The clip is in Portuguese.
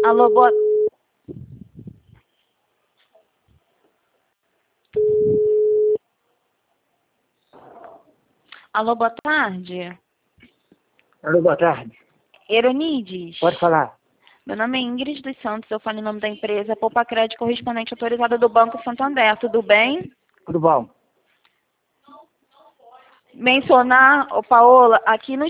Alô, boa... Alô, boa tarde. Alô, boa tarde. Eronides. Pode falar. Meu nome é Ingrid dos Santos, eu falo em nome da empresa Poupa Crédito Correspondente Autorizada do Banco Santander. Tudo bem? Tudo bom? Mencionar, ô Paola, aqui no